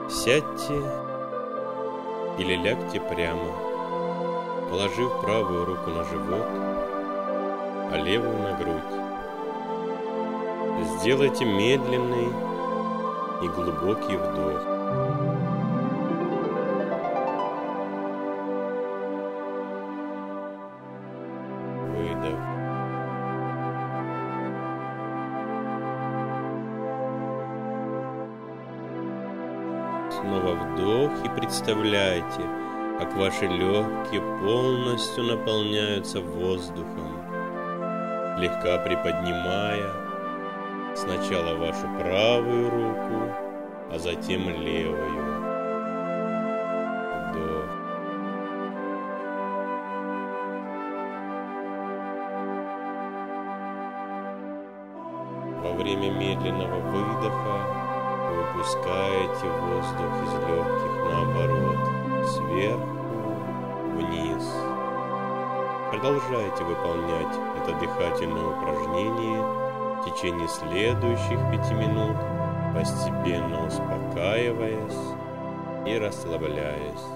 Сядьте или лягте прямо, положив правую руку на живот, а левую на грудь. Сделайте медленный и глубокий вдох. Выдох. Снова вдох и представляйте, как ваши легкие полностью наполняются воздухом, слегка приподнимая сначала вашу правую руку, а затем левую. Вдох. Во время медленного выдоха выпускаете воздух из легких наоборот, сверху вниз. Продолжайте выполнять это дыхательное упражнение в течение следующих 5 минут, постепенно успокаиваясь и расслабляясь.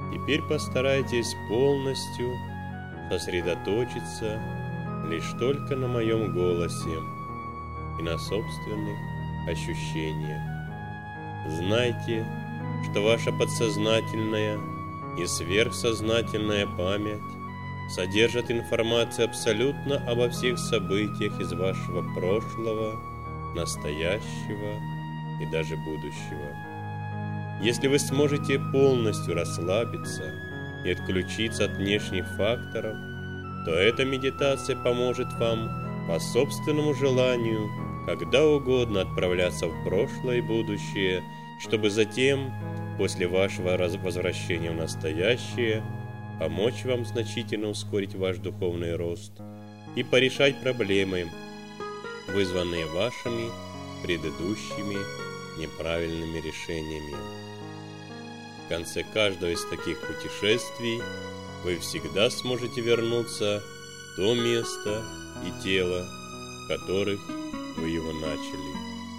Теперь постарайтесь полностью сосредоточиться лишь только на моем голосе и на собственных ощущениях. Знайте, что ваша подсознательная и сверхсознательная память содержат информацию абсолютно обо всех событиях из вашего прошлого, настоящего и даже будущего. Если вы сможете полностью расслабиться и отключиться от внешних факторов, то эта медитация поможет вам по собственному желанию когда угодно отправляться в прошлое и будущее, чтобы затем, после вашего возвращения в настоящее, помочь вам значительно ускорить ваш духовный рост и порешать проблемы, вызванные вашими предыдущими неправильными решениями. В конце каждого из таких путешествий вы всегда сможете вернуться в то место и тело, в которых вы его начали.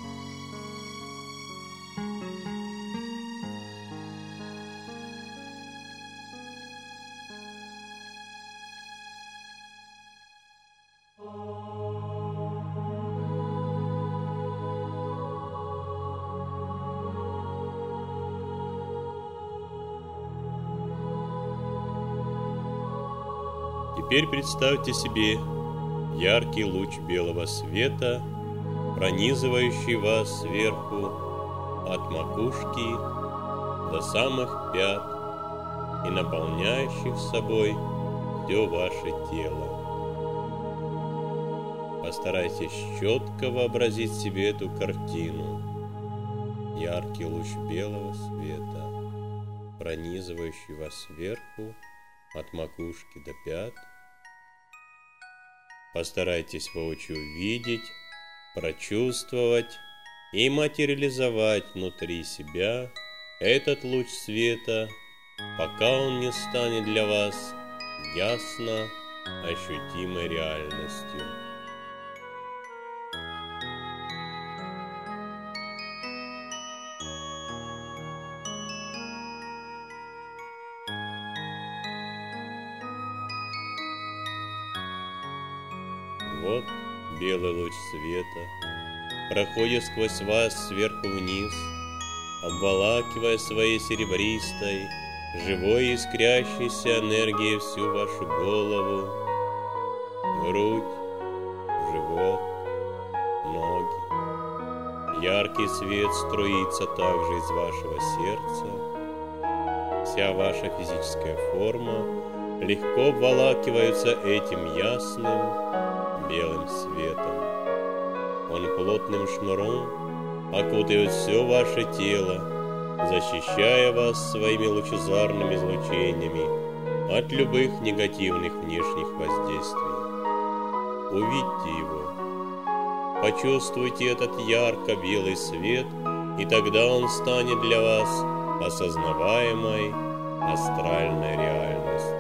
Теперь представьте себе яркий луч белого света, пронизывающий вас сверху от макушки до самых пят и наполняющий собой все ваше тело. Постарайтесь четко вообразить себе эту картину. Яркий луч белого света, пронизывающий вас сверху от макушки до пят. Постарайтесь воочию увидеть, прочувствовать и материализовать внутри себя этот луч света, пока он не станет для вас ясно ощутимой реальностью. Вот белый луч света проходит сквозь вас сверху вниз, обволакивая своей серебристой, живой и искрящейся энергией всю вашу голову, грудь, живот, ноги. Яркий свет струится также из вашего сердца. Вся ваша физическая форма легко обволакивается этим ясным белым светом. Он плотным шнуром окутает все ваше тело, защищая вас своими лучезарными излучениями от любых негативных внешних воздействий. Увидьте его, почувствуйте этот ярко-белый свет, и тогда он станет для вас осознаваемой астральной реальностью.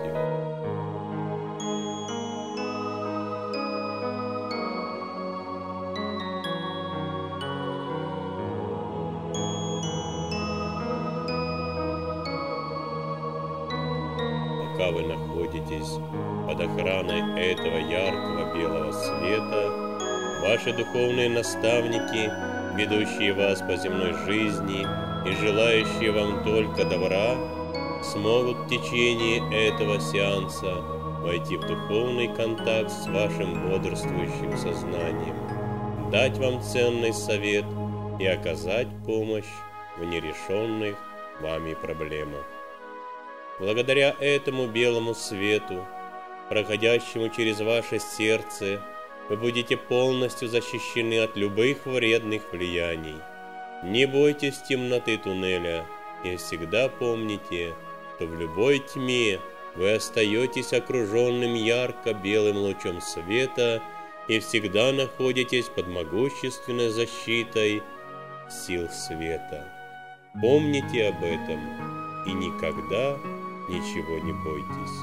Пока вы находитесь под охраной этого яркого белого света, ваши духовные наставники, ведущие вас по земной жизни и желающие вам только добра, смогут в течение этого сеанса войти в духовный контакт с вашим бодрствующим сознанием, дать вам ценный совет и оказать помощь в нерешенных вами проблемах. Благодаря этому белому свету, проходящему через ваше сердце, вы будете полностью защищены от любых вредных влияний. Не бойтесь темноты туннеля и всегда помните, что в любой тьме вы остаетесь окруженным ярко-белым лучом света и всегда находитесь под могущественной защитой сил света. Помните об этом и никогда ничего не бойтесь.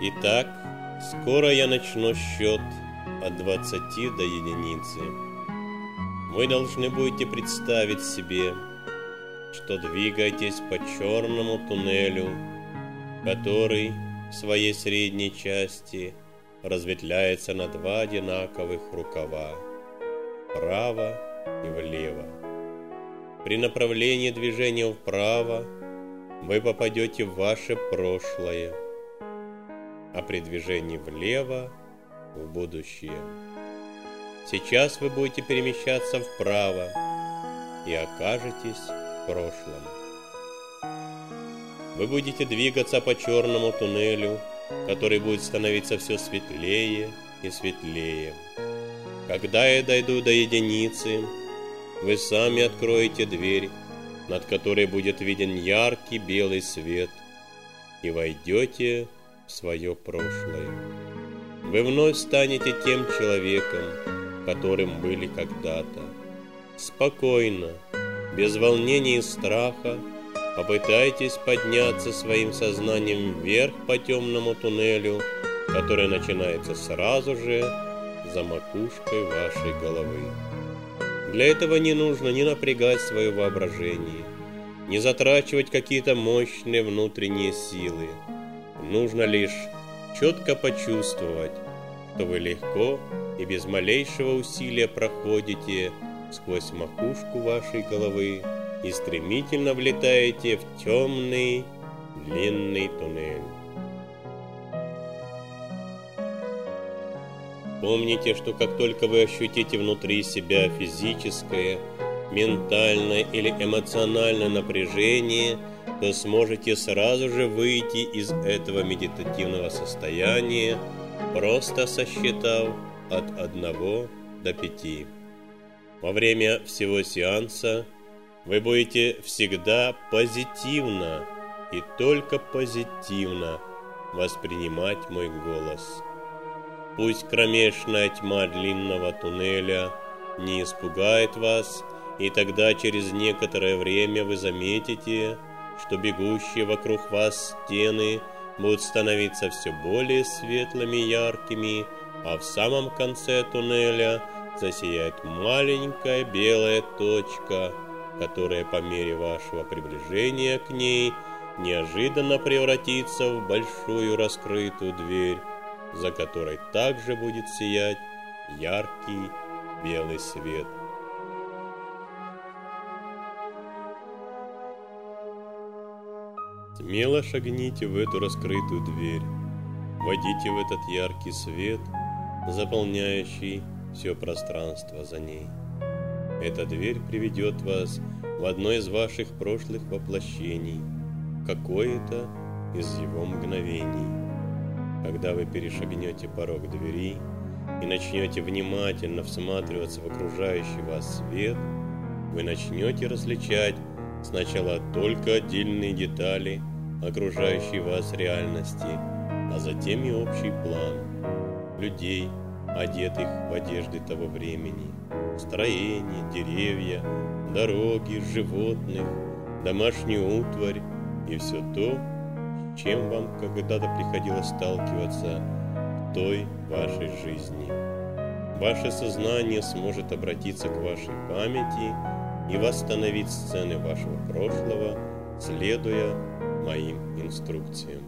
Итак, скоро я начну счет от 20 до единицы. Вы должны будете представить себе, что двигаетесь по черному туннелю, который в своей средней части разветвляется на два одинаковых рукава – вправо и влево. При направлении движения вправо вы попадете в ваше прошлое, а при движении влево – в будущее. Сейчас вы будете перемещаться вправо и окажетесь в прошлом. Вы будете двигаться по черному туннелю, который будет становиться все светлее и светлее. Когда я дойду до единицы, вы сами откроете дверь, над которой будет виден яркий белый свет, и войдете в свое прошлое. Вы вновь станете тем человеком, которым были когда-то. Спокойно, без волнения и страха, попытайтесь подняться своим сознанием вверх по темному туннелю, который начинается сразу же за макушкой вашей головы. Для этого не нужно ни напрягать свое воображение, ни затрачивать какие-то мощные внутренние силы. Нужно лишь четко почувствовать, что вы легко и без малейшего усилия проходите сквозь макушку вашей головы и стремительно влетаете в темный, длинный туннель. Помните, что как только вы ощутите внутри себя физическое, ментальное или эмоциональное напряжение, то сможете сразу же выйти из этого медитативного состояния, просто сосчитав от 1 до 5. Во время всего сеанса вы будете всегда позитивно и только позитивно воспринимать мой голос. Пусть кромешная тьма длинного туннеля не испугает вас, и тогда через некоторое время вы заметите, что бегущие вокруг вас стены будут становиться все более светлыми и яркими, а в самом конце туннеля засияет маленькая белая точка, которая по мере вашего приближения к ней неожиданно превратится в большую раскрытую дверь, за которой также будет сиять яркий белый свет. Смело шагните в эту раскрытую дверь, войдите в этот яркий свет, заполняющий все пространство за ней. Эта дверь приведет вас в одно из ваших прошлых воплощений, какое-то из его мгновений. Когда вы перешагнете порог двери и начнете внимательно всматриваться в окружающий вас свет, вы начнете различать сначала только отдельные детали окружающей вас реальности, а затем и общий план людей, одетых в одежды того времени, строения, деревья, дороги, животных, домашнюю утварь и все то, с чем вам когда-то приходилось сталкиваться в той вашей жизни. Ваше сознание сможет обратиться к вашей памяти и восстановить сцены вашего прошлого, следуя моим инструкциям.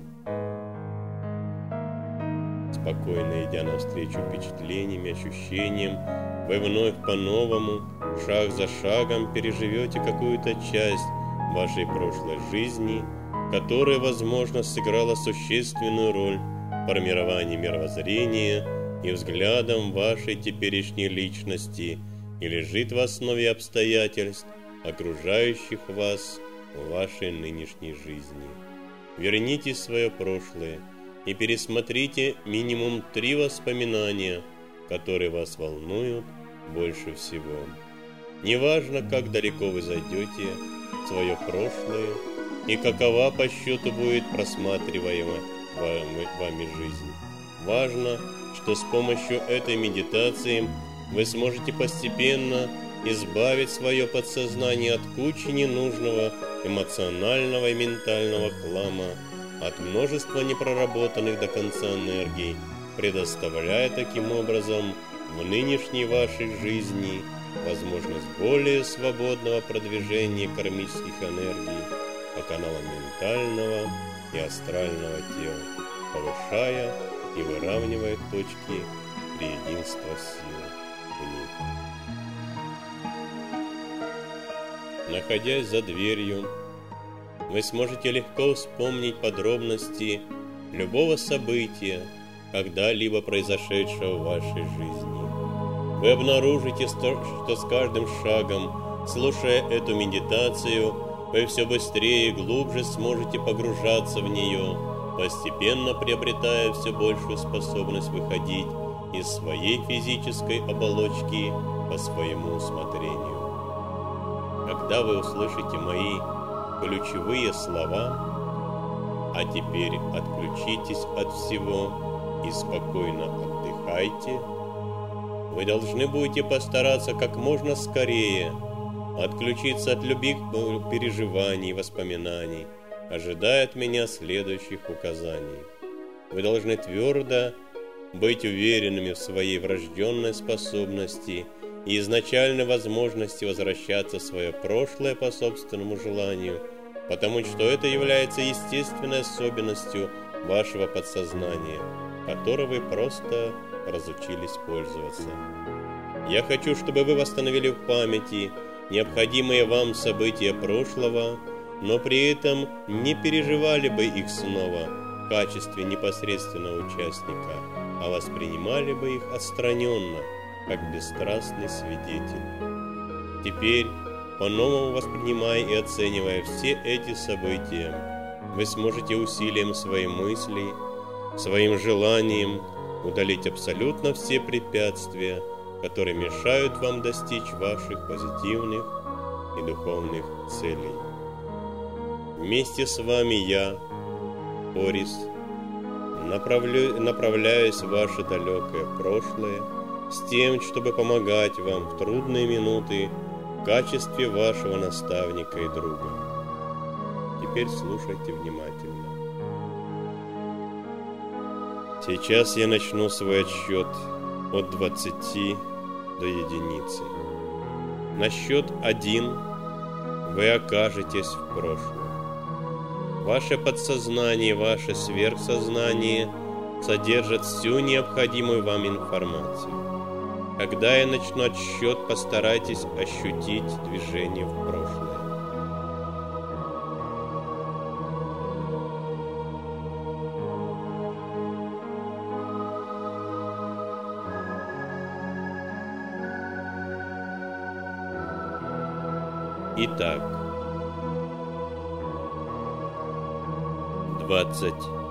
Спокойно идя навстречу впечатлениям и ощущениям, вы вновь по-новому, шаг за шагом переживете какую-то часть вашей прошлой жизни, которая, возможно, сыграла существенную роль в формировании мировоззрения и взглядом вашей теперешней личности и лежит в основе обстоятельств, окружающих вас в вашей нынешней жизни. Вернитесь в свое прошлое и пересмотрите минимум 3 воспоминания, которые вас волнуют больше всего. Неважно, как далеко вы зайдете в свое прошлое и какова по счету будет просматриваемая вами жизнь. Важно, что с помощью этой медитации вы сможете постепенно избавить свое подсознание от кучи ненужного эмоционального и ментального хлама, от множества непроработанных до конца энергий, предоставляя таким образом в нынешней вашей жизни возможность более свободного продвижения кармических энергий по каналам ментального и астрального тела, повышая и выравнивая точки триединства сил в них. Находясь за дверью, вы сможете легко вспомнить подробности любого события, когда-либо произошедшего в вашей жизни. Вы обнаружите, что с каждым шагом, слушая эту медитацию, вы все быстрее и глубже сможете погружаться в нее, постепенно приобретая все большую способность выходить из своей физической оболочки по своему усмотрению. Когда вы услышите мои ключевые слова, а теперь отключитесь от всего и спокойно отдыхайте, вы должны будете постараться как можно скорее отключиться от любых переживаний и воспоминаний, ожидая от меня следующих указаний. Вы должны твердо быть уверенными в своей врожденной способности и изначальной возможности возвращаться в свое прошлое по собственному желанию, потому что это является естественной особенностью вашего подсознания, которой вы просто разучились пользоваться. Я хочу, чтобы вы восстановили в памяти необходимые вам события прошлого, но при этом не переживали бы их снова в качестве непосредственного участника, а воспринимали бы их отстраненно, как бесстрастный свидетель. Теперь, по-новому воспринимая и оценивая все эти события, вы сможете усилием своей мысли, своим желанием удалить абсолютно все препятствия, которые мешают вам достичь ваших позитивных и духовных целей. Вместе с вами я, Орис, направляюсь в ваше далекое прошлое с тем, чтобы помогать вам в трудные минуты в качестве вашего наставника и друга. Теперь слушайте внимательно. Сейчас я начну свой отсчет от 20 до единицы. На счет 1 вы окажетесь в прошлом. Ваше подсознание, ваше сверхсознание содержат всю необходимую вам информацию. Когда я начну отсчет, постарайтесь ощутить движение в прошлое. Итак, 20.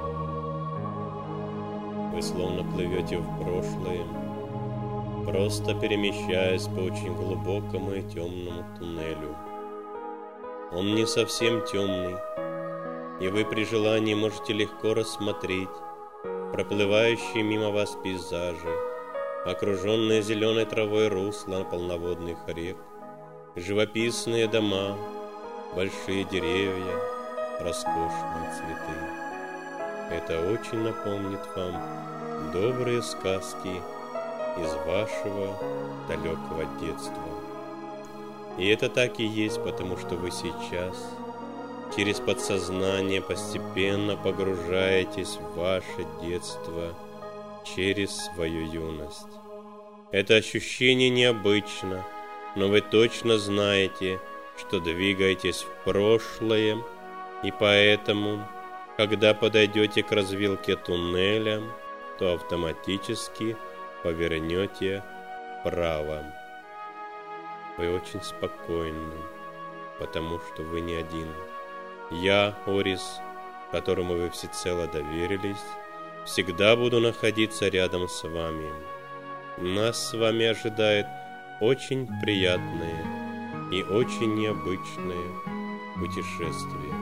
Вы словно плывете в прошлое, просто перемещаясь по очень глубокому и темному туннелю. Он не совсем темный, и вы при желании можете легко рассмотреть проплывающие мимо вас пейзажи, окруженные зеленой травой русла полноводных рек, живописные дома, большие деревья, роскошные цветы. Это очень напомнит вам добрые сказки из вашего далекого детства. И это так и есть, потому что вы сейчас через подсознание постепенно погружаетесь в ваше детство через свою юность. Это ощущение необычно, но вы точно знаете, что двигаетесь в прошлое, и поэтому, когда подойдете к развилке туннеля, то автоматически повернете вправо. Вы очень спокойны, потому что вы не один. Я, Орис, которому вы всецело доверились, всегда буду находиться рядом с вами. Нас с вами ожидает очень приятное и очень необычное путешествие.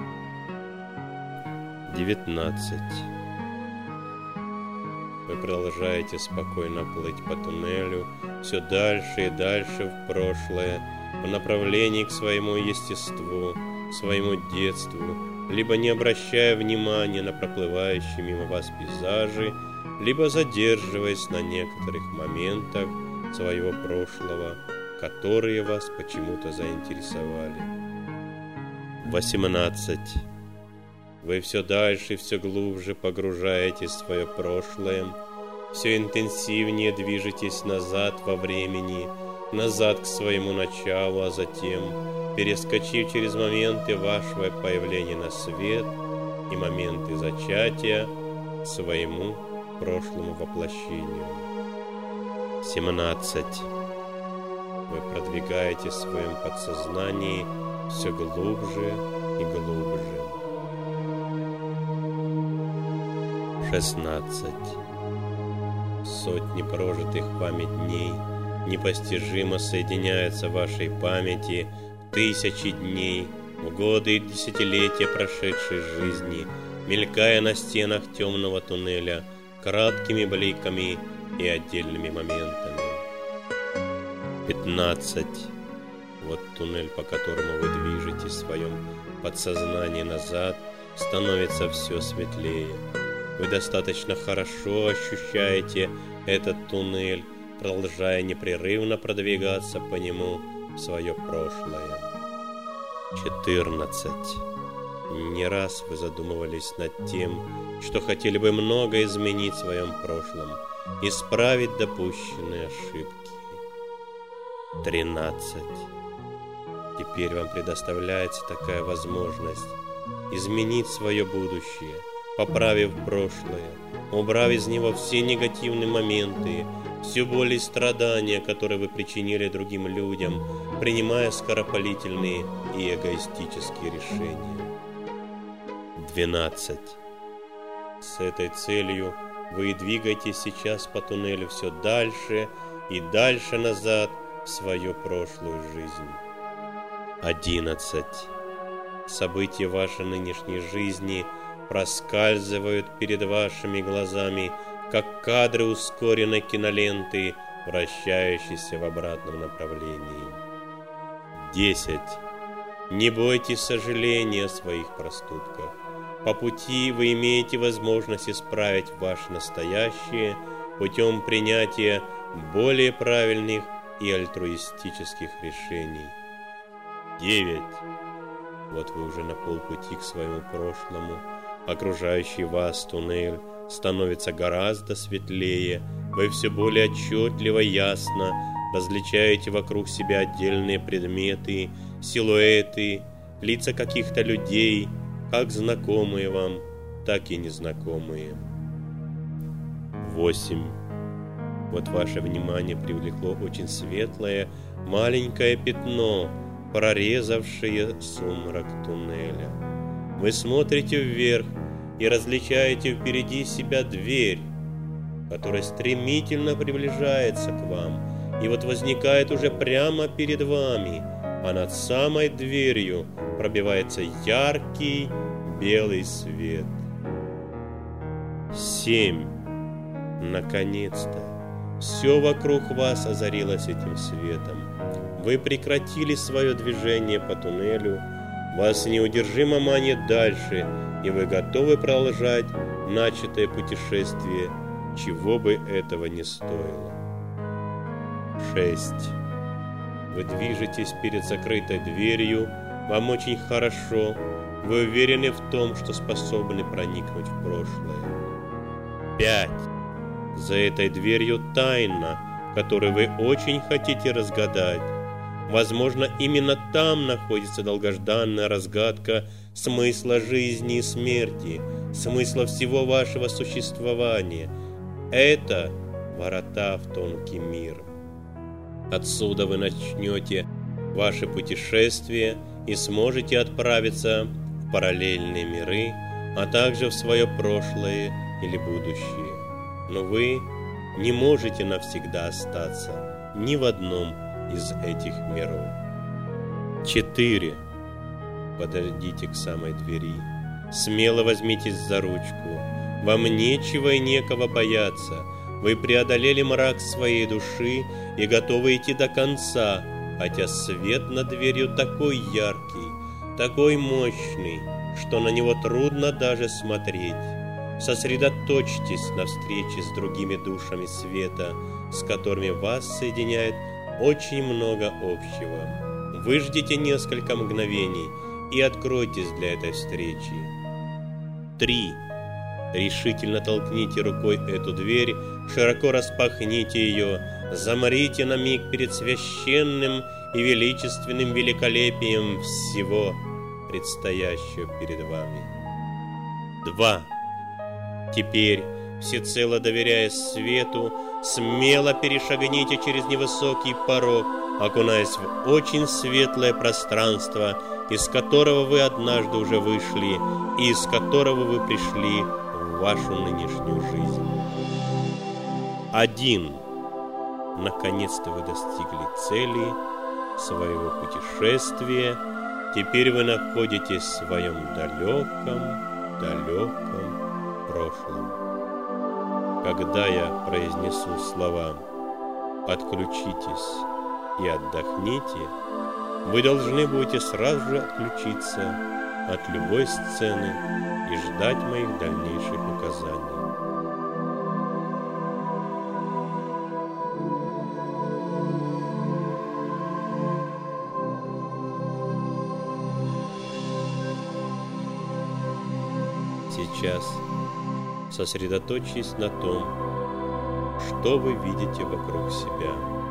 19. Вы продолжаете спокойно плыть по туннелю все дальше и дальше в прошлое, по направлению к своему естеству, своему детству, либо не обращая внимания на проплывающие мимо вас пейзажи, либо задерживаясь на некоторых моментах своего прошлого, которые вас почему-то заинтересовали. 18. Вы все дальше, все глубже погружаетесь в свое прошлое, все интенсивнее движетесь назад во времени, назад к своему началу, а затем, перескочив через моменты вашего появления на свет и моменты зачатия, к своему прошлому воплощению. 17. Вы продвигаетесь в своем подсознании все глубже и глубже. 16. Сотни прожитых вами дней непостижимо соединяются в вашей памяти в тысячи дней, в годы и десятилетия прошедшей жизни, мелькая на стенах темного туннеля краткими бликами и отдельными моментами. 15. Вот туннель, по которому вы движетесь в своем подсознании назад, становится все светлее. Вы достаточно хорошо ощущаете этот туннель, продолжая непрерывно продвигаться по нему в свое прошлое. 14. Не раз вы задумывались над тем, что хотели бы много изменить в своем прошлом, исправить допущенные ошибки. 13. Теперь вам предоставляется такая возможность изменить свое будущее, поправив прошлое, убрав из него все негативные моменты, всю боль и страдания, которые вы причинили другим людям, принимая скоропалительные и эгоистические решения. 12. С этой целью вы двигаетесь сейчас по туннелю все дальше и дальше назад в свою прошлую жизнь. 11. События вашей нынешней жизни проскальзывают перед вашими глазами, как кадры ускоренной киноленты, вращающейся в обратном направлении. 10. Не бойтесь сожаления о своих проступках. По пути вы имеете возможность исправить ваше настоящее путем принятия более правильных и альтруистических решений. 9. Вот вы уже на полпути к своему прошлому. Окружающий вас туннель становится гораздо светлее. Вы все более отчетливо, ясно различаете вокруг себя отдельные предметы, силуэты, лица каких-то людей, как знакомые вам, так и незнакомые. 8. Вот ваше внимание привлекло очень светлое маленькое пятно, прорезавшее сумрак туннеля. Вы смотрите вверх и различаете впереди себя дверь, которая стремительно приближается к вам, и вот возникает уже прямо перед вами, а над самой дверью пробивается яркий белый свет. 7. Наконец-то все вокруг вас озарилось этим светом. Вы прекратили свое движение по туннелю, вас неудержимо манит дальше, и вы готовы продолжать начатое путешествие, чего бы этого ни стоило. 6. Вы движетесь перед закрытой дверью, вам очень хорошо, вы уверены в том, что способны проникнуть в прошлое. 5. За этой дверью тайна, которую вы очень хотите разгадать. Возможно, именно там находится долгожданная разгадка смысла жизни и смерти, смысла всего вашего существования. Это врата в тонкий мир. Отсюда вы начнете ваше путешествие и сможете отправиться в параллельные миры, а также в свое прошлое или будущее. Но вы не можете навсегда остаться ни в одном из этих миров. 4. Подойдите к самой двери. Смело возьмитесь за ручку. Вам нечего и некого бояться. Вы преодолели мрак своей души и готовы идти до конца, хотя свет над дверью такой яркий, такой мощный, что на него трудно даже смотреть. Сосредоточьтесь на встрече с другими душами света, с которыми вас соединяет очень много общего. Выждите несколько мгновений и откройтесь для этой встречи. 3. Решительно толкните рукой эту дверь, широко распахните ее, замрите на миг перед священным и величественным великолепием всего предстоящего перед вами. 2. Теперь, всецело доверяясь свету, смело перешагните через невысокий порог, окунаясь в очень светлое пространство, из которого вы однажды уже вышли и из которого вы пришли в вашу нынешнюю жизнь. 1. Наконец-то вы достигли цели своего путешествия. Теперь вы находитесь в своем далеком прошлом. Когда я произнесу слова «отключитесь» и «отдохните», вы должны будете сразу же отключиться от любой сцены и ждать моих дальнейших указаний. Сейчас сосредоточьтесь на том, что вы видите вокруг себя.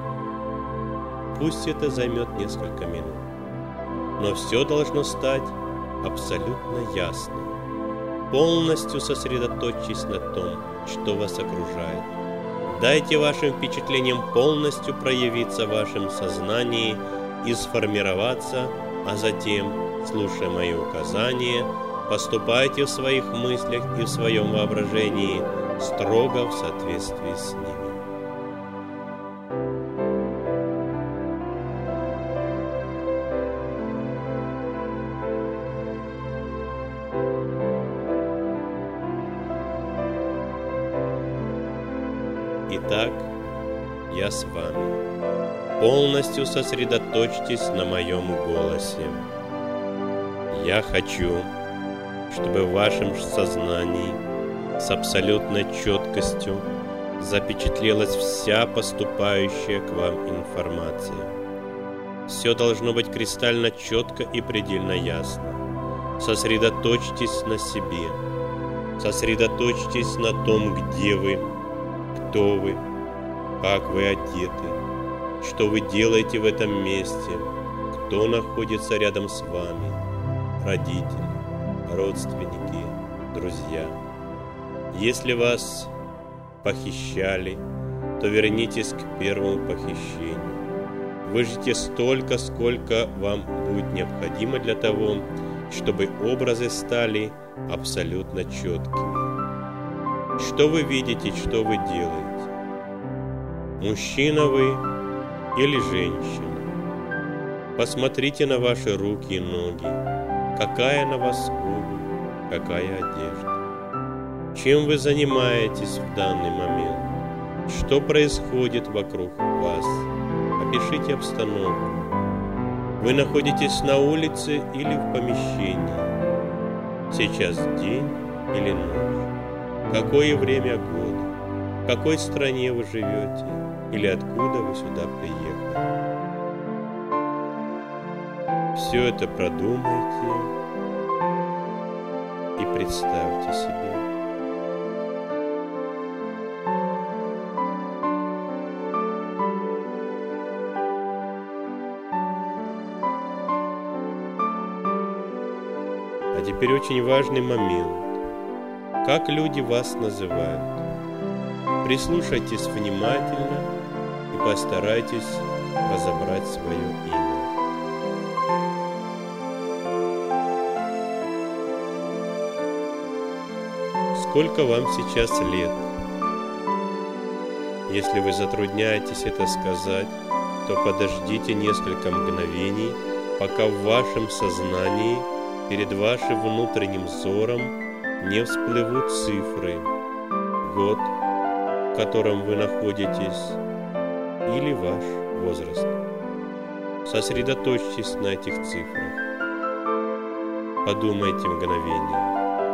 Пусть это займет несколько минут, но все должно стать абсолютно ясным. Полностью сосредоточьтесь на том, что вас окружает. Дайте вашим впечатлениям полностью проявиться в вашем сознании и сформироваться, а затем, слушая мои указания, поступайте в своих мыслях и в своем воображении строго в соответствии с ними. Итак, я с вами. Полностью сосредоточьтесь на моем голосе. Я хочу, чтобы в вашем сознании с абсолютной четкостью запечатлелась вся поступающая к вам информация. Все должно быть кристально четко и предельно ясно. Сосредоточьтесь на себе. Сосредоточьтесь на том, где вы, кто вы, как вы одеты, что вы делаете в этом месте, кто находится рядом с вами, родители, родственники, друзья. Если вас похищали, то вернитесь к первому похищению. Выждите столько, сколько вам будет необходимо для того, чтобы образы стали абсолютно четкими. Что вы видите, что вы делаете? Мужчина вы или женщина? Посмотрите на ваши руки и ноги. Какая на вас обувь, какая одежда? Чем вы занимаетесь в данный момент? Что происходит вокруг вас? Опишите обстановку. Вы находитесь на улице или в помещении? Сейчас день или ночь? Какое время года? В какой стране вы живете? Или откуда вы сюда приехали? Все это продумайте и представьте себе. А теперь очень важный момент. Как люди вас называют? Прислушайтесь внимательно и постарайтесь разобрать свое имя. Сколько вам сейчас лет? Если вы затрудняетесь это сказать, то подождите несколько мгновений, пока в вашем сознании перед вашим внутренним взором не всплывут цифры, год, в котором вы находитесь, или ваш возраст. Сосредоточьтесь на этих цифрах. Подумайте мгновение.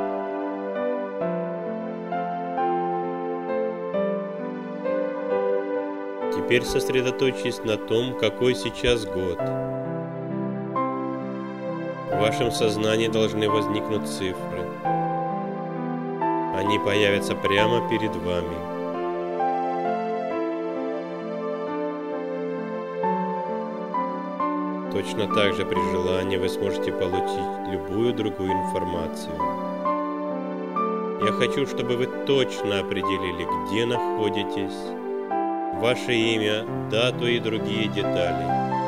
Теперь сосредоточьтесь на том, какой сейчас год. В вашем сознании должны возникнуть цифры. Они появятся прямо перед вами. Точно так же при желании вы сможете получить любую другую информацию. Я хочу, чтобы вы точно определили, где находитесь, ваше имя, дату и другие детали.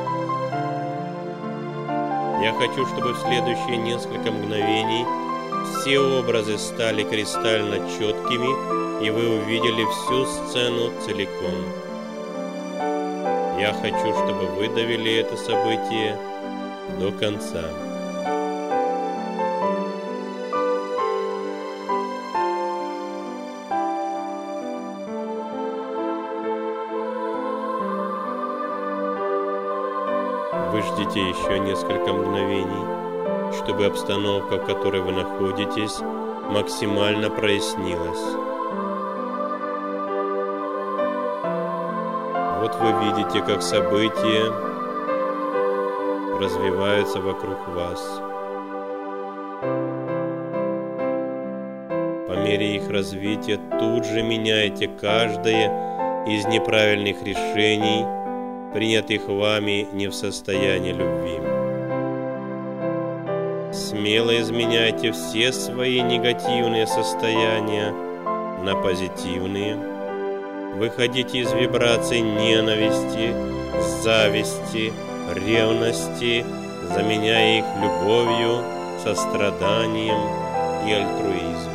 Я хочу, чтобы в следующие несколько мгновений все образы стали кристально четкими, и вы увидели всю сцену целиком. Я хочу, чтобы вы довели это событие до конца. Вы ждите еще несколько мгновений, чтобы обстановка, в которой вы находитесь, максимально прояснилась. Вот вы видите, как события развиваются вокруг вас. По мере их развития тут же меняете каждое из неправильных решений, принятых вами не в состоянии любви. Смело изменяйте все свои негативные состояния на позитивные. Выходите из вибраций ненависти, зависти, ревности, заменяя их любовью, состраданием и альтруизмом.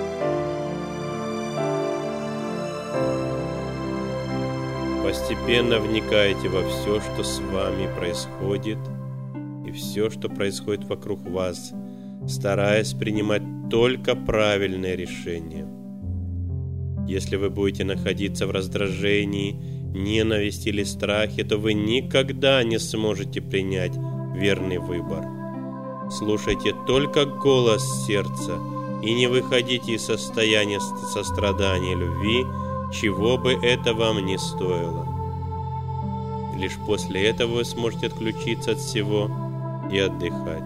Постепенно вникайте во все, что с вами происходит, и все, что происходит вокруг вас, стараясь принимать только правильные решения. Если вы будете находиться в раздражении, ненависти или страхе, то вы никогда не сможете принять верный выбор. Слушайте только голос сердца и не выходите из состояния сострадания и любви, чего бы это вам ни стоило. Лишь после этого вы сможете отключиться от всего и отдыхать.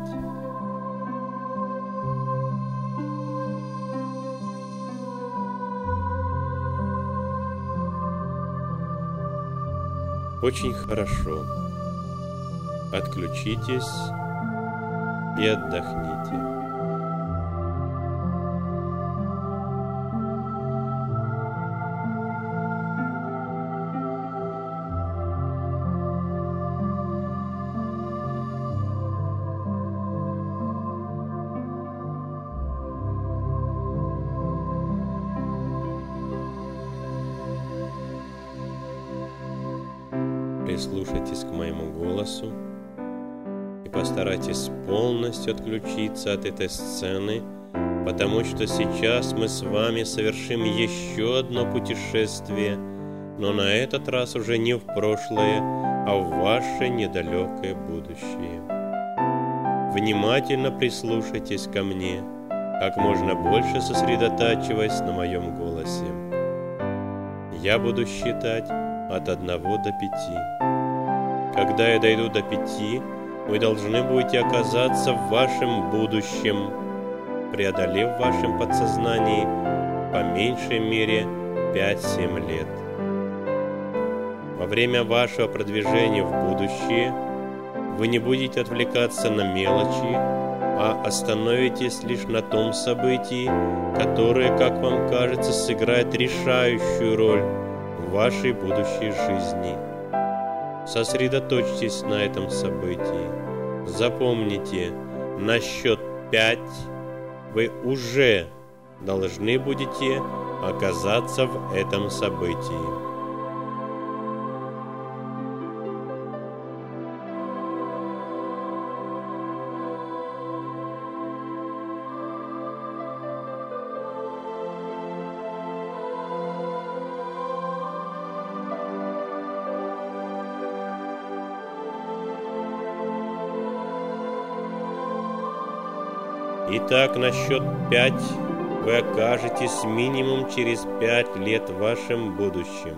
Очень хорошо. Отключитесь и отдохните. Прислушайтесь к моему голосу и постарайтесь полностью отключиться от этой сцены, потому что сейчас мы с вами совершим еще одно путешествие, но на этот раз уже не в прошлое, а в ваше недалекое будущее. Внимательно прислушайтесь ко мне, как можно больше сосредотачиваясь на моем голосе. Я буду считать от 1 до 5. Когда я дойду до 5, вы должны будете оказаться в вашем будущем, преодолев в вашем подсознании по меньшей мере 5-7 лет. Во время вашего продвижения в будущее вы не будете отвлекаться на мелочи, а остановитесь лишь на том событии, которое, как вам кажется, сыграет решающую роль в вашей будущей жизни. Сосредоточьтесь на этом событии. Запомните, на счет 5 вы уже должны будете оказаться в этом событии. Итак, на счет 5 вы окажетесь минимум через 5 лет в вашем будущем.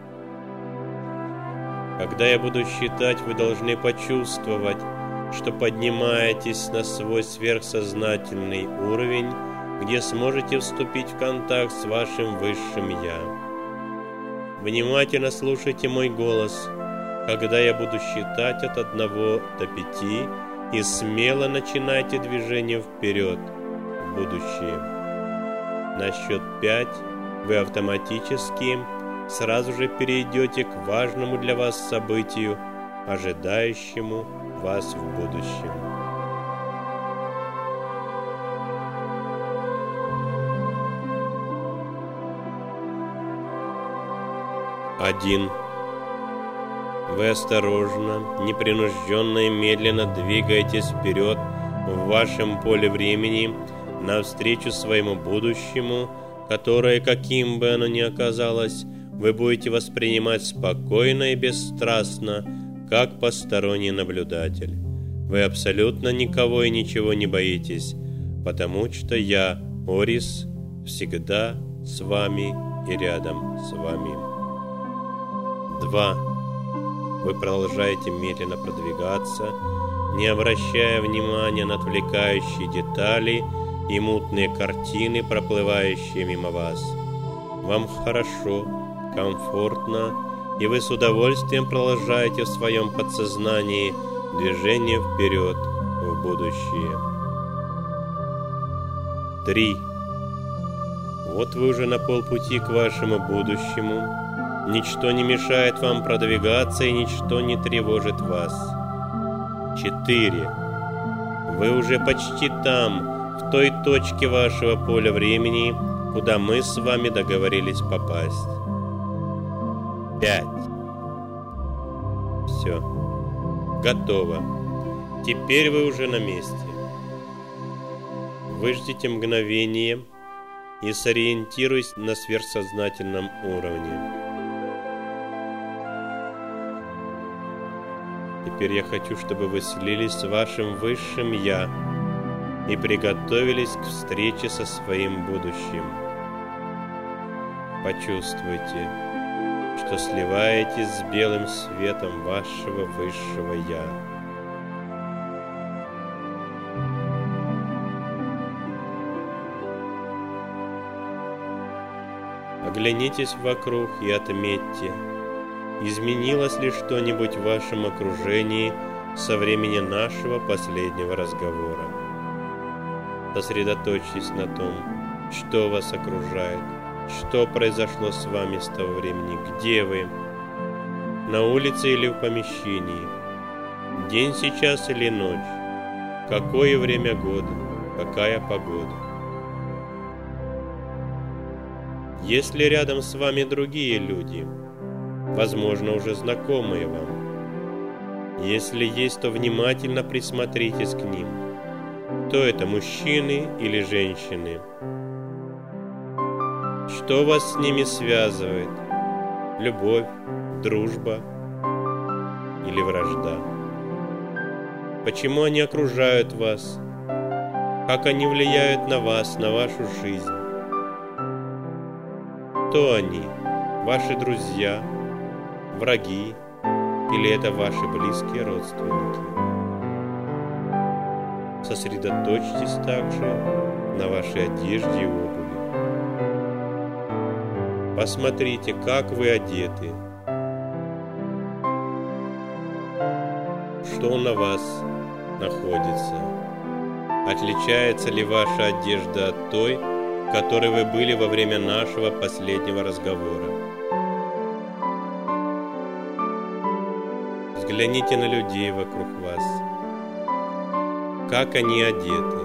Когда я буду считать, вы должны почувствовать, что поднимаетесь на свой сверхсознательный уровень, где сможете вступить в контакт с вашим высшим «Я». Внимательно слушайте мой голос, когда я буду считать от 1 до 5, и смело начинайте движение вперед, в будущее. На счет 5 вы автоматически сразу же перейдете к важному для вас событию, ожидающему вас в будущем. 1. Вы осторожно, непринужденно и медленно двигаетесь вперед в вашем поле времени навстречу своему будущему, которое, каким бы оно ни оказалось, вы будете воспринимать спокойно и бесстрастно, как посторонний наблюдатель. Вы абсолютно никого и ничего не боитесь, потому что я, Орис, всегда с вами и рядом с вами. 2. Вы продолжаете медленно продвигаться, не обращая внимания на отвлекающие детали и мутные картины, проплывающие мимо вас. Вам хорошо, комфортно, и вы с удовольствием продолжаете в своем подсознании движение вперед в будущее. 3. Вот вы уже на полпути к вашему будущему. Ничто не мешает вам продвигаться, и ничто не тревожит вас. 4. Вы уже почти там, в той точке вашего поля времени, куда мы с вами договорились попасть. 5. Все. Готово. Теперь вы уже на месте. Выждите мгновение и сориентируйтесь на сверхсознательном уровне. Теперь я хочу, чтобы вы слились с вашим высшим «Я» и приготовились к встрече со своим будущим. Почувствуйте, что сливаетесь с белым светом вашего высшего «Я». Оглянитесь вокруг и отметьте, изменилось ли что-нибудь в вашем окружении со времени нашего последнего разговора. Сосредоточьтесь на том, что вас окружает, что произошло с вами с того времени, где вы, на улице или в помещении, день сейчас или ночь, какое время года, какая погода. Есть ли рядом с вами другие люди, возможно, уже знакомые вам? Если есть, то внимательно присмотритесь к ним. Кто это, мужчины или женщины? Что вас с ними связывает? Любовь, дружба или вражда? Почему они окружают вас? Как они влияют на вас, на вашу жизнь? Кто они? Ваши друзья, враги или это ваши близкие родственники? Сосредоточьтесь также на вашей одежде и обуви. Посмотрите, как вы одеты, что на вас находится. Отличается ли ваша одежда от той, в которой вы были во время нашего последнего разговора? Взгляните на людей вокруг вас. Как они одеты?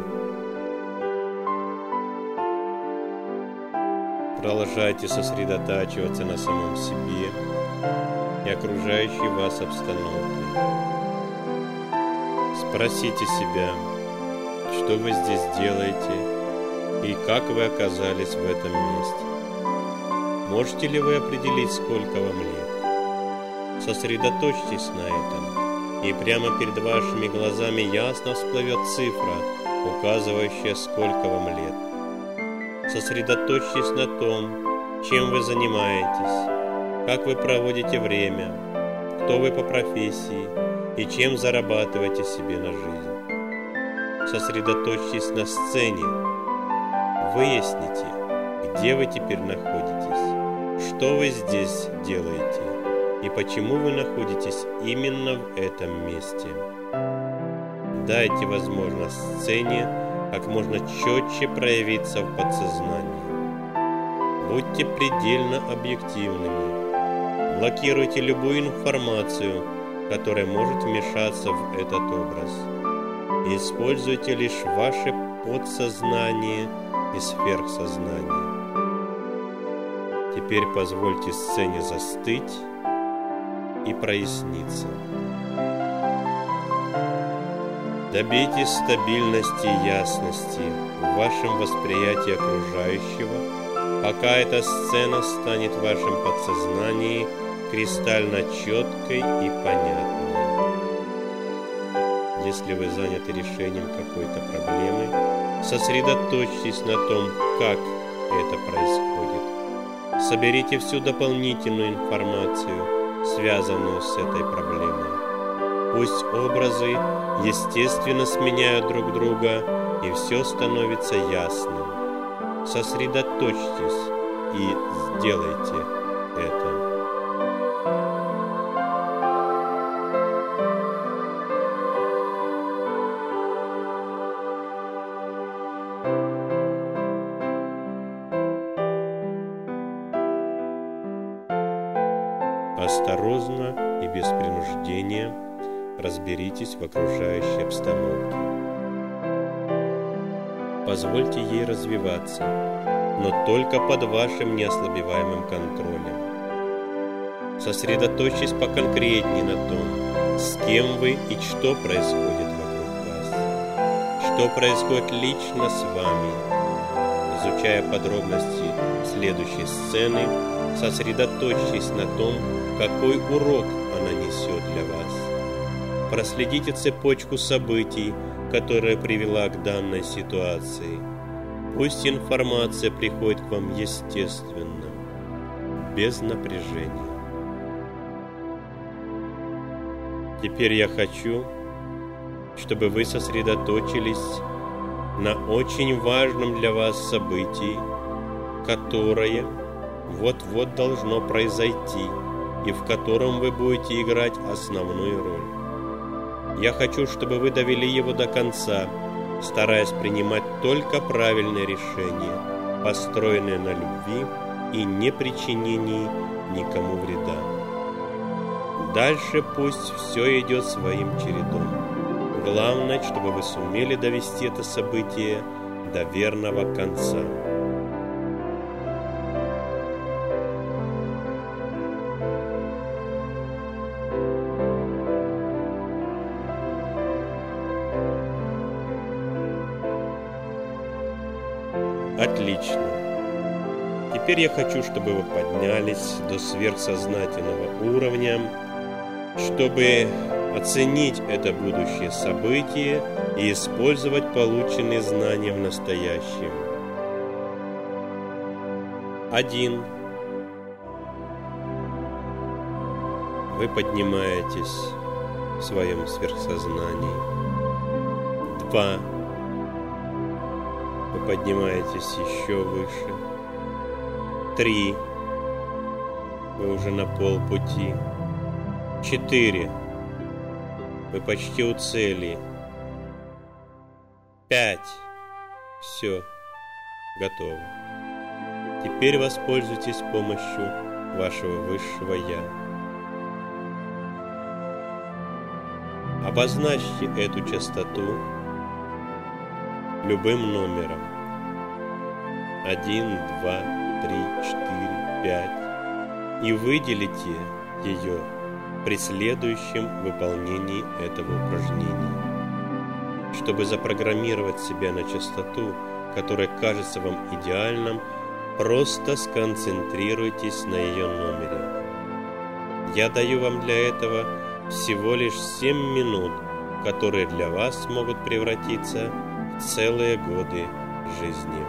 Продолжайте сосредотачиваться на самом себе и окружающей вас обстановке. Спросите себя, что вы здесь делаете и как вы оказались в этом месте. Можете ли вы определить, сколько вам лет? Сосредоточьтесь на этом, и прямо перед вашими глазами ясно всплывет цифра, указывающая, сколько вам лет. Сосредоточьтесь на том, чем вы занимаетесь, как вы проводите время, кто вы по профессии и чем зарабатываете себе на жизнь. Сосредоточьтесь на сцене. Выясните, где вы теперь находитесь, что вы здесь делаете и почему вы находитесь именно в этом месте. Дайте возможность сцене как можно четче проявиться в подсознании. Будьте предельно объективными. Блокируйте любую информацию, которая может вмешаться в этот образ. Используйте лишь ваше подсознание и сверхсознание. Теперь позвольте сцене застыть и проясниться. Добейтесь стабильности и ясности в вашем восприятии окружающего, пока эта сцена станет в вашем подсознании кристально четкой и понятной. Если вы заняты решением какой-то проблемы, сосредоточьтесь на том, как это происходит. Соберите всю дополнительную информацию, связанную с этой проблемой. Пусть образы естественно сменяют друг друга, и все становится ясным. Сосредоточьтесь и сделайте это. Осторожно и без принуждения разберитесь в окружающей обстановке. Позвольте ей развиваться, но только под вашим неослабеваемым контролем. Сосредоточьтесь поконкретнее на том, с кем вы и что происходит вокруг вас, что происходит лично с вами. Изучая подробности следующей сцены, сосредоточьтесь на том, какой урок она несет для вас. Проследите цепочку событий, которая привела к данной ситуации. Пусть информация приходит к вам естественно, без напряжения. Теперь я хочу, чтобы вы сосредоточились на очень важном для вас событии, которое вот-вот должно произойти и в котором вы будете играть основную роль. Я хочу, чтобы вы довели его до конца, стараясь принимать только правильные решения, построенные на любви и непричинении никому вреда. Дальше пусть все идет своим чередом. Главное, чтобы вы сумели довести это событие до верного конца. Отлично. Теперь я хочу, чтобы вы поднялись до сверхсознательного уровня, чтобы оценить это будущее событие и использовать полученные знания в настоящем. 1. Вы поднимаетесь в своем сверхсознании. 2. Вы поднимаетесь еще выше. 3. Вы уже на полпути. 4. Вы почти у цели. 5. Все. Готово. Теперь воспользуйтесь помощью вашего высшего Я. Обозначьте эту частоту любым номером. 1, 2, 3, 4, 5. И выделите ее при следующем выполнении этого упражнения. Чтобы запрограммировать себя на частоту, которая кажется вам идеальным, просто сконцентрируйтесь на ее номере. Я даю вам для этого всего лишь 7 минут, которые для вас могут превратиться в целые годы жизни.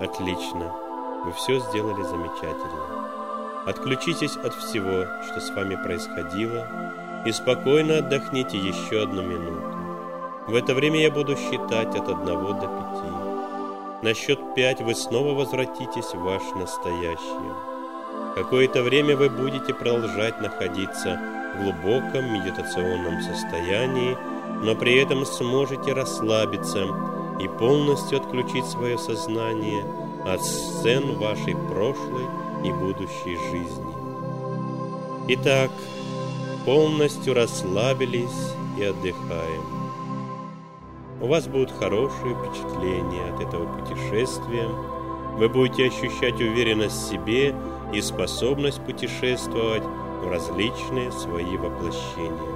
Отлично. Вы все сделали замечательно. Отключитесь от всего, что с вами происходило, и спокойно отдохните еще 1 минуту. В это время я буду считать от 1 до 5. На счет 5 вы снова возвратитесь в ваше настоящее. Какое-то время вы будете продолжать находиться в глубоком медитационном состоянии, но при этом сможете расслабиться и полностью отключить свое сознание от сцен вашей прошлой и будущей жизни. Итак, полностью расслабились и отдыхаем. У вас будут хорошие впечатления от этого путешествия. Вы будете ощущать уверенность в себе и способность путешествовать в различные свои воплощения.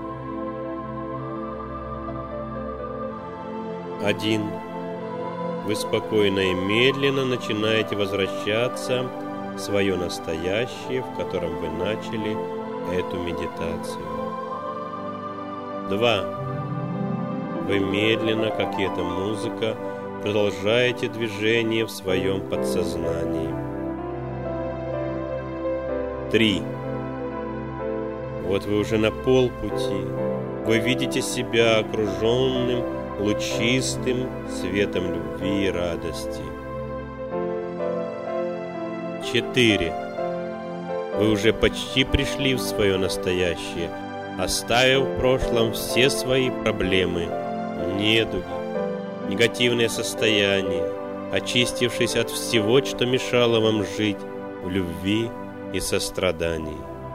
1. Вы спокойно и медленно начинаете возвращаться в свое настоящее, в котором вы начали эту медитацию. 2. Вы медленно, как и эта музыка, продолжаете движение в своем подсознании. 3. Вот вы уже на полпути. Вы видите себя окруженным лучистым светом любви и радости. 4. Вы уже почти пришли в свое настоящее, оставив в прошлом все свои проблемы, недуги, негативные состояния, очистившись от всего, что мешало вам жить в любви и сострадании.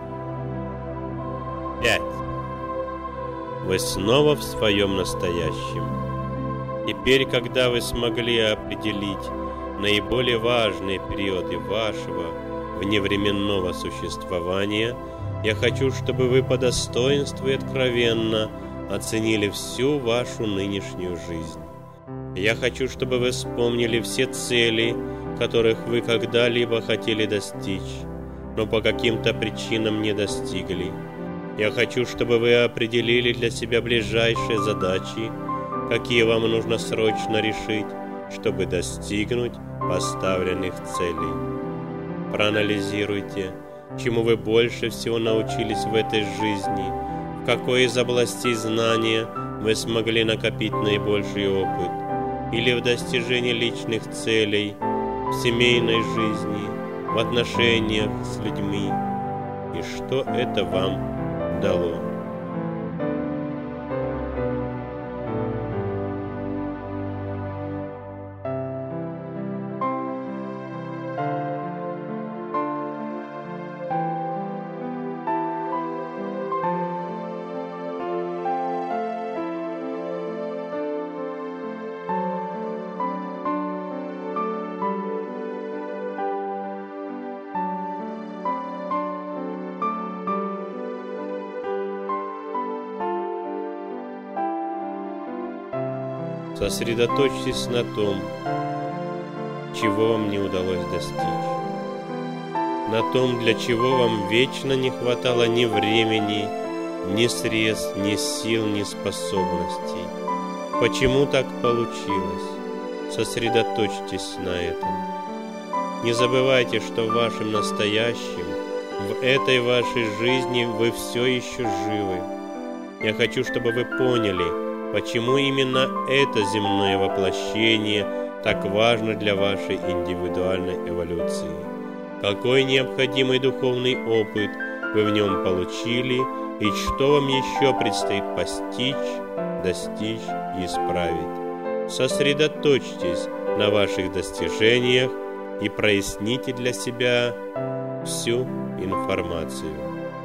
5. Вы снова в своем настоящем. Теперь, когда вы смогли определить наиболее важные периоды вашего вневременного существования, я хочу, чтобы вы по достоинству и откровенно оценили всю вашу нынешнюю жизнь. Я хочу, чтобы вы вспомнили все цели, которых вы когда-либо хотели достичь, но по каким-то причинам не достигли. Я хочу, чтобы вы определили для себя ближайшие задачи, какие вам нужно срочно решить, чтобы достигнуть поставленных целей. Проанализируйте, чему вы больше всего научились в этой жизни, в какой из областей знания вы смогли накопить наибольший опыт, или в достижении личных целей, в семейной жизни, в отношениях с людьми, и что это вам дало. Сосредоточьтесь на том, чего вам не удалось достичь, на том, для чего вам вечно не хватало ни времени, ни средств, ни сил, ни способностей. Почему так получилось? Сосредоточьтесь на этом. Не забывайте, что в вашем настоящем, в этой вашей жизни вы все еще живы. Я хочу, чтобы вы поняли, почему именно это земное воплощение так важно для вашей индивидуальной эволюции. Какой необходимый духовный опыт вы в нем получили и что вам еще предстоит постичь, достичь и исправить. Сосредоточьтесь на ваших достижениях и проясните для себя всю информацию.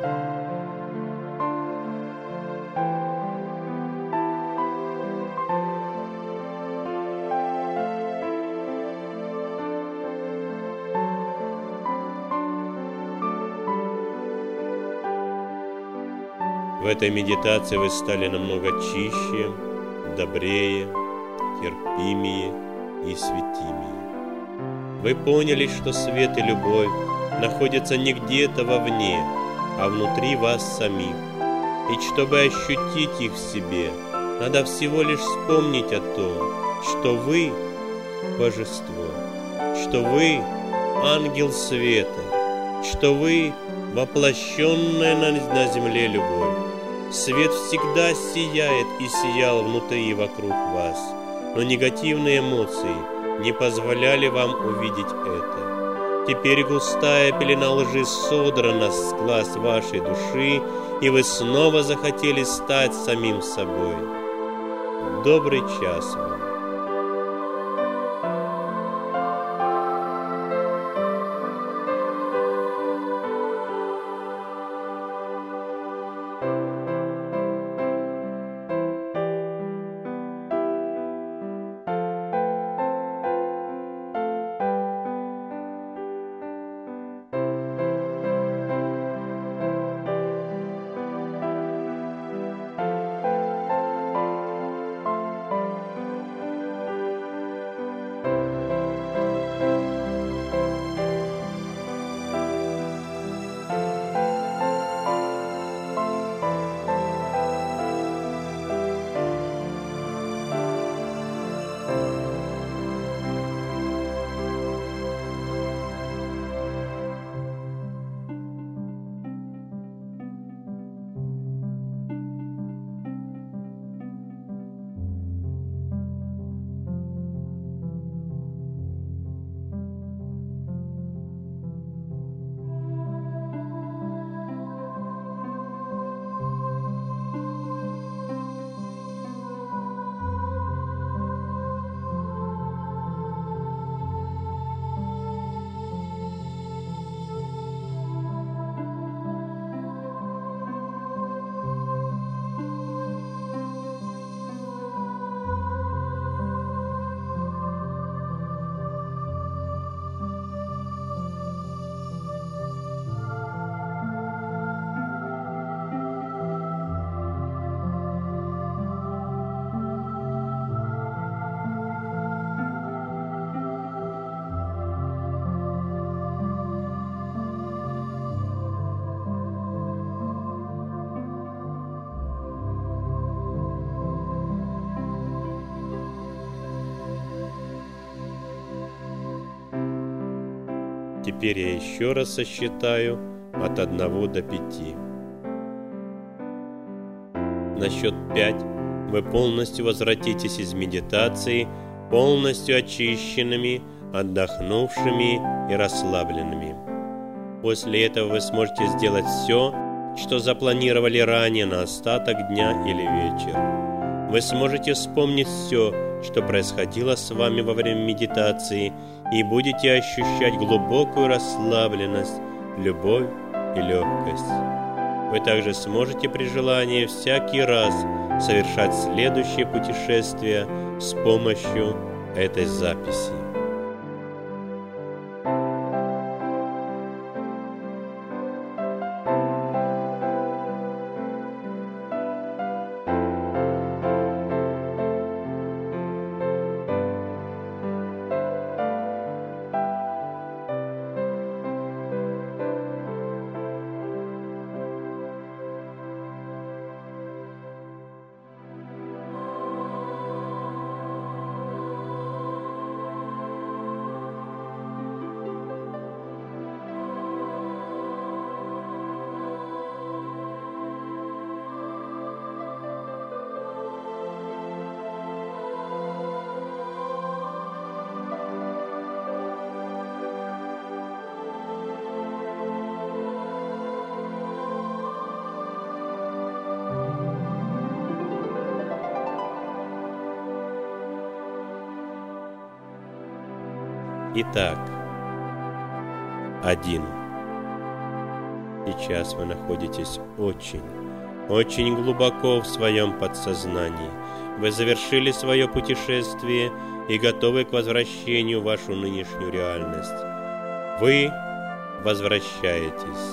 В этой медитации вы стали намного чище, добрее, терпимее и светимее. Вы поняли, что свет и любовь находятся не где-то вовне, а внутри вас самих. И чтобы ощутить их в себе, надо всего лишь вспомнить о том, что вы – божество. что вы ангел света, что вы воплощенная на земле любовь. Свет всегда сияет и сиял внутри и вокруг вас, но негативные эмоции не позволяли вам увидеть это. Теперь густая пелена лжи содрана с глаз вашей души, и вы снова захотели стать самим собой. Добрый час вам. Теперь я еще раз сосчитаю от 1 до 5. На счет 5 вы полностью возвратитесь из медитации, полностью очищенными, отдохнувшими и расслабленными. После этого вы сможете сделать все, что запланировали ранее на остаток дня или вечер. Вы сможете вспомнить все, что происходило с вами во время медитации, и будете ощущать глубокую расслабленность, любовь и легкость. Вы также сможете при желании всякий раз совершать следующее путешествие с помощью этой записи. Итак, 1. Сейчас вы находитесь очень глубоко в своем подсознании. Вы завершили свое путешествие и готовы к возвращению в вашу нынешнюю реальность. Вы возвращаетесь.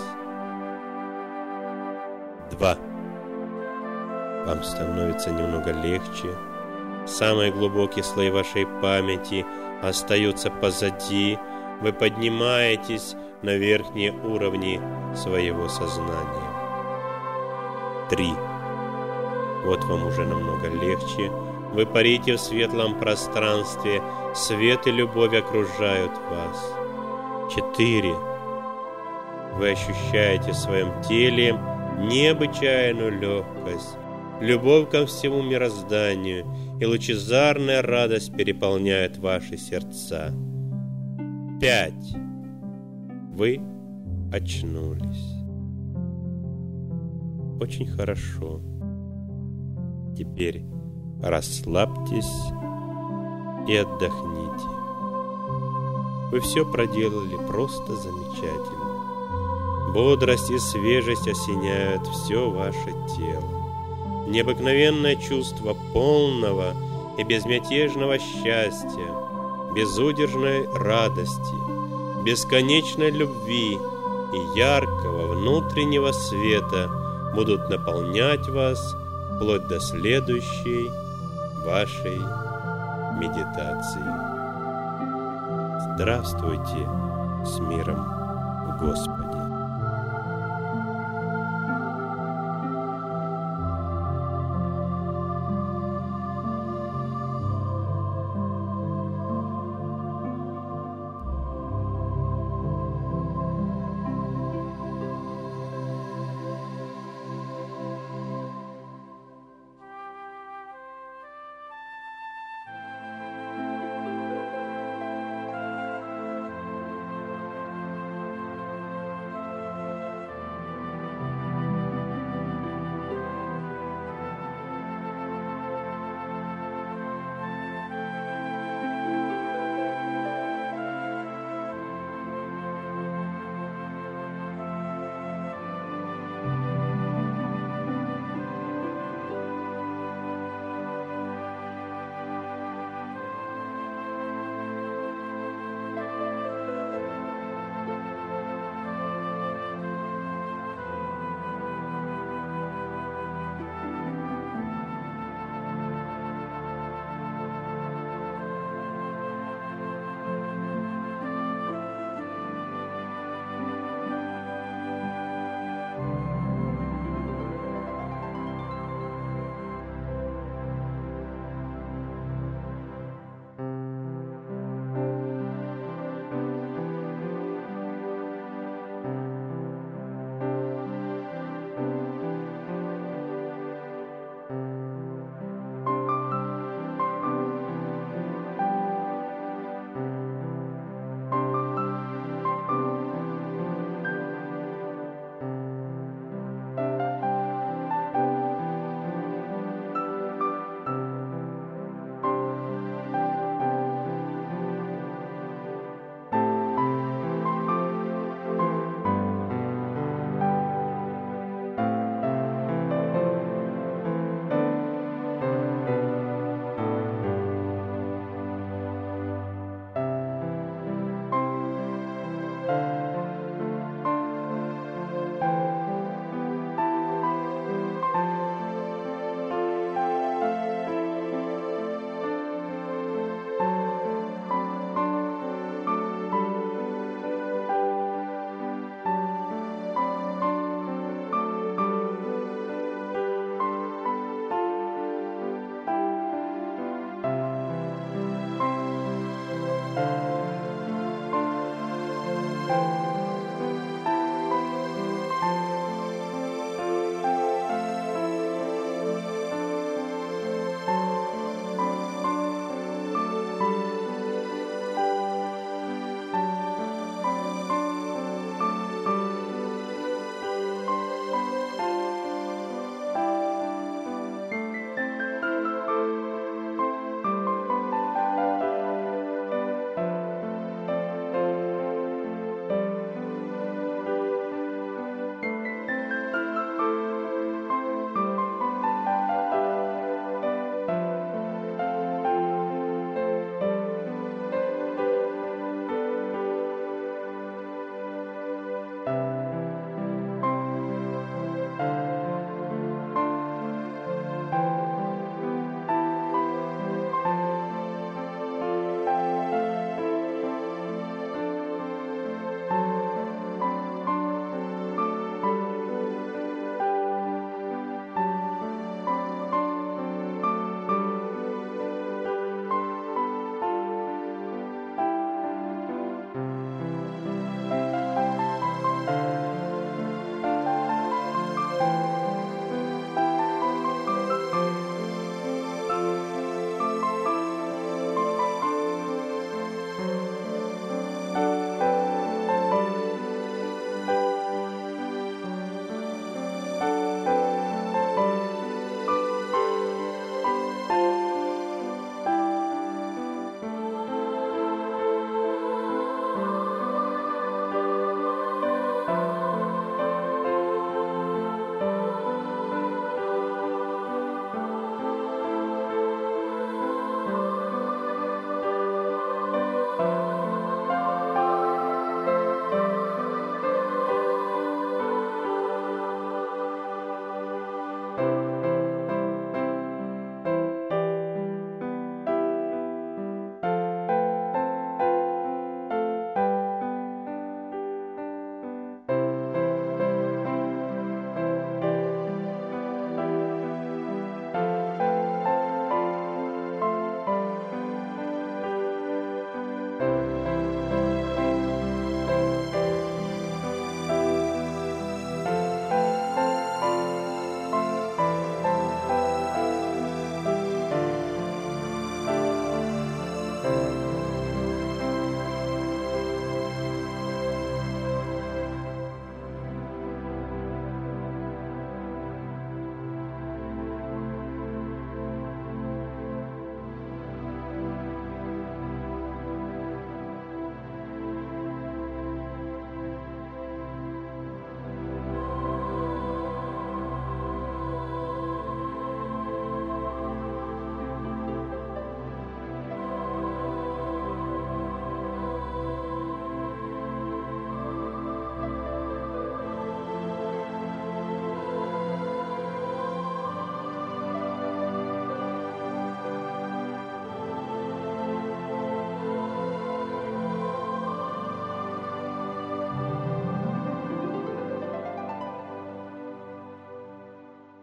2. Вам становится немного легче. Самые глубокие слои вашей памяти остаются позади. Вы поднимаетесь на верхние уровни своего сознания. 3. Вот вам уже намного легче. Вы парите в светлом пространстве, свет и любовь окружают вас. 4. Вы ощущаете в своем теле необычайную легкость, любовь ко всему мирозданию, и лучезарная радость переполняет ваши сердца. 5. Вы очнулись. Очень хорошо. Теперь расслабьтесь и отдохните. Вы все проделали просто замечательно. Бодрость и свежесть осеняют все ваше тело. Необыкновенное чувство полного и безмятежного счастья, безудержной радости, бесконечной любви и яркого внутреннего света будут наполнять вас вплоть до следующей вашей медитации. Здравствуйте с миром в Господе.